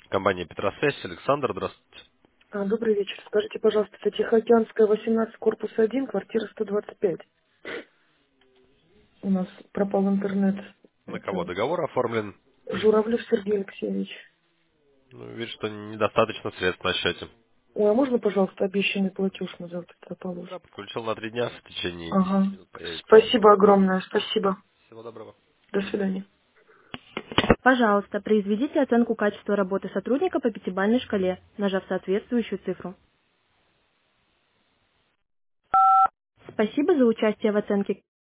Компания Петросвязь. Александр, здравствуйте. Добрый вечер. Скажите, пожалуйста, это Тихоокеанская, 18, корпус 1, квартира 125. У нас пропал интернет. На кого Это договор оформлен? Журавлев Сергей Алексеевич. Ну, вижу, что недостаточно средств на счете. Ой, а можно, пожалуйста, обещанный платеж на завтра туда Да, положить? подключил на 3 дня, в течение Ага. 10 минут появится. Спасибо огромное, спасибо. Всего доброго. До свидания. Пожалуйста, произведите оценку качества работы сотрудника по пятибалльной шкале, нажав соответствующую цифру. Спасибо за участие в оценке